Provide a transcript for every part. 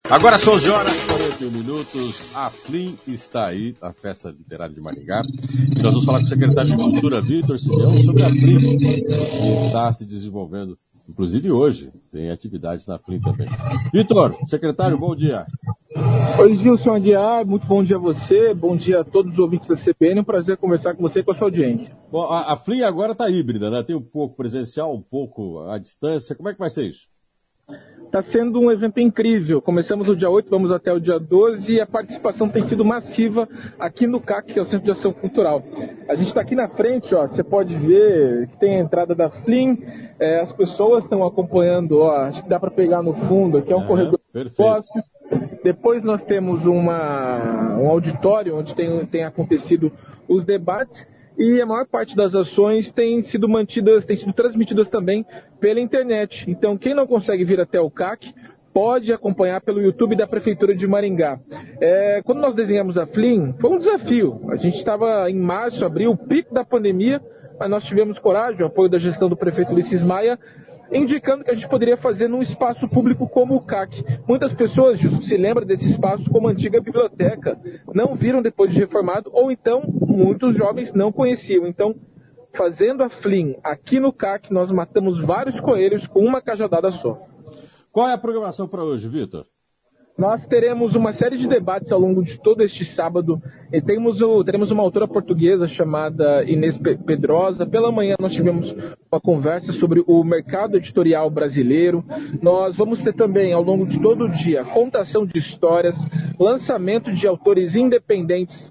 Agora são 11 horas e 41 minutos. A FLIM está aí, a Festa Literária de Maringá. E nós vamos falar com o secretário de Cultura, Vitor Simeão, sobre a FLIM, que está se desenvolvendo, inclusive hoje. Tem atividades na FLIM também. Vitor, secretário, bom dia. Oi, Gilson Aguiar, muito bom dia a você, bom dia a todos os ouvintes da CBN, um prazer conversar com você e com a sua audiência. Bom, a FLIM agora está híbrida, né? Tem um pouco presencial, um pouco à distância. Como é que vai ser isso? Está sendo um evento incrível. Começamos no dia 8, vamos até o dia 12 e a participação tem sido massiva aqui no CAC, que é o Centro de Ação Cultural. A gente está aqui na frente, ó, você pode ver que tem a entrada da FLIM, as pessoas estão acompanhando, ó, acho que dá para pegar no fundo, aqui é um corredor de negócios. Depois nós temos um auditório onde tem acontecido os debates. E a maior parte das ações tem sido transmitidas também pela internet. Então, quem não consegue vir até o CAC, pode acompanhar pelo YouTube da Prefeitura de Maringá. Quando nós desenhamos a FLIM, foi um desafio. A gente estava em março, abril, o pico da pandemia, mas nós tivemos coragem, o apoio da gestão do prefeito Ulisses Maia, indicando que a gente poderia fazer num espaço público como o CAC. Muitas pessoas, Gilson, se lembram desse espaço como antiga biblioteca, não viram depois de reformado, ou então muitos jovens não conheciam. Então, fazendo a FLIM aqui no CAC, nós matamos vários coelhos com uma cajadada só. Qual é a programação para hoje, Vitor? Nós teremos uma série de debates ao longo de todo este sábado. E teremos uma autora portuguesa chamada Inês Pedrosa. Pela manhã nós tivemos uma conversa sobre o mercado editorial brasileiro. Nós vamos ter também, ao longo de todo o dia, contação de histórias, lançamento de autores independentes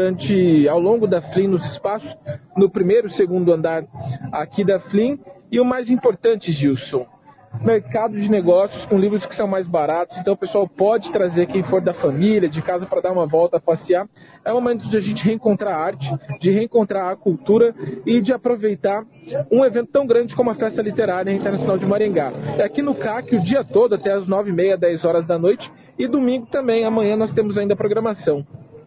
ao longo da FLIM nos espaços, no primeiro e segundo andar aqui da FLIM. E o mais importante, Gilson, mercado de negócios com livros que são mais baratos, então o pessoal pode trazer quem for da família, de casa, para dar uma volta, passear. É um momento de a gente reencontrar a arte, de reencontrar a cultura e de aproveitar um evento tão grande como a Festa Literária Internacional de Maringá. É aqui no CAC o dia todo, até as 9h30, 10 horas da noite, e domingo também, amanhã nós temos ainda a programação.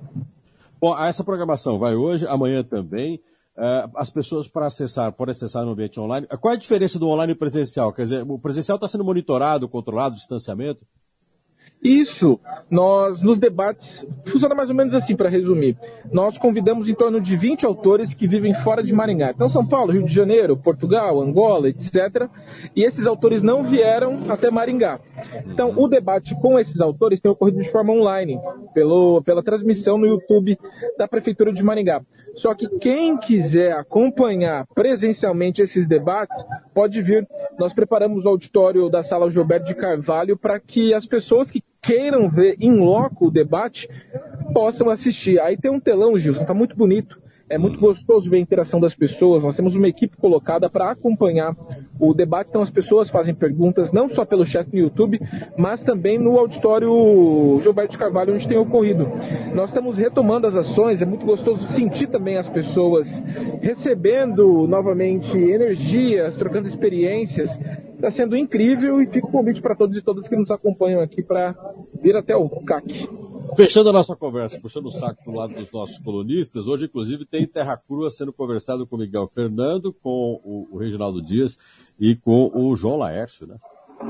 Bom, essa programação vai hoje, amanhã também. As pessoas podem acessar no ambiente online. Qual é a diferença do online e presencial? Quer dizer, o presencial está sendo monitorado, controlado, distanciamento? Isso, nos debates, funciona mais ou menos assim, para resumir. Nós convidamos em torno de 20 autores que vivem fora de Maringá. Então, São Paulo, Rio de Janeiro, Portugal, Angola, etc. E esses autores não vieram até Maringá. Então, o debate com esses autores tem ocorrido de forma online, pela transmissão no YouTube da Prefeitura de Maringá. Só que quem quiser acompanhar presencialmente esses debates, pode vir. Nós preparamos o auditório da Sala Gilberto de Carvalho para que as pessoas que queiram ver em loco o debate possam assistir. Aí tem um telão, Gilson, está muito bonito. É muito gostoso ver a interação das pessoas. Nós temos uma equipe colocada para acompanhar o debate. Então as pessoas fazem perguntas, não só pelo chat no YouTube, mas também no auditório Gilberto de Carvalho, onde tem ocorrido. Nós estamos retomando as ações. É muito gostoso sentir também as pessoas recebendo novamente energias, trocando experiências. Está sendo incrível e fica o convite para todos e todas que nos acompanham aqui para vir até o CAC. Fechando a nossa conversa, puxando o saco do lado dos nossos colunistas, hoje, inclusive, tem Terra Crua sendo conversado com o Miguel Fernando, com o Reginaldo Dias e com o João Laércio, né?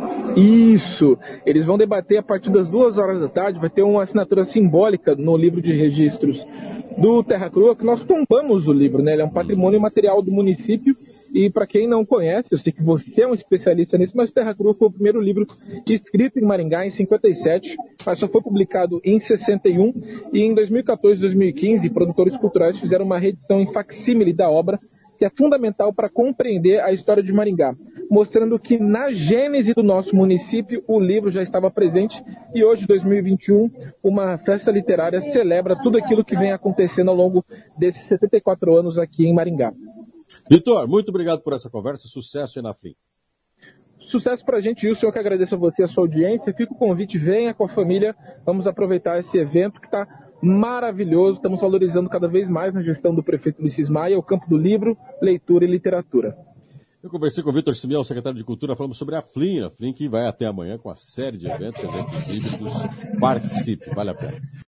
Isso! Eles vão debater a partir das 2 horas da tarde, vai ter uma assinatura simbólica no livro de registros do Terra Crua, que nós tombamos o livro, né? Ele é um patrimônio material do município. E para quem não conhece, eu sei que você é um especialista nisso, mas Terra Crua foi o primeiro livro escrito em Maringá em 57, mas só foi publicado em 61, e em 2014 e 2015, produtores culturais fizeram uma reedição em facsímile da obra, que é fundamental para compreender a história de Maringá, mostrando que na gênese do nosso município o livro já estava presente, e hoje, 2021, uma festa literária celebra tudo aquilo que vem acontecendo ao longo desses 74 anos aqui em Maringá. Vitor, muito obrigado por essa conversa, sucesso aí na FLIM. Sucesso pra gente, Wilson, eu que agradeço a você, a sua audiência, fica o convite, venha com a família, vamos aproveitar esse evento que está maravilhoso, estamos valorizando cada vez mais na gestão do prefeito Ulisses Maia, o campo do livro, leitura e literatura. Eu conversei com o Vitor Simeão, secretário de Cultura, falamos sobre a FLIM que vai até amanhã com uma série de eventos híbridos. Participe, vale a pena.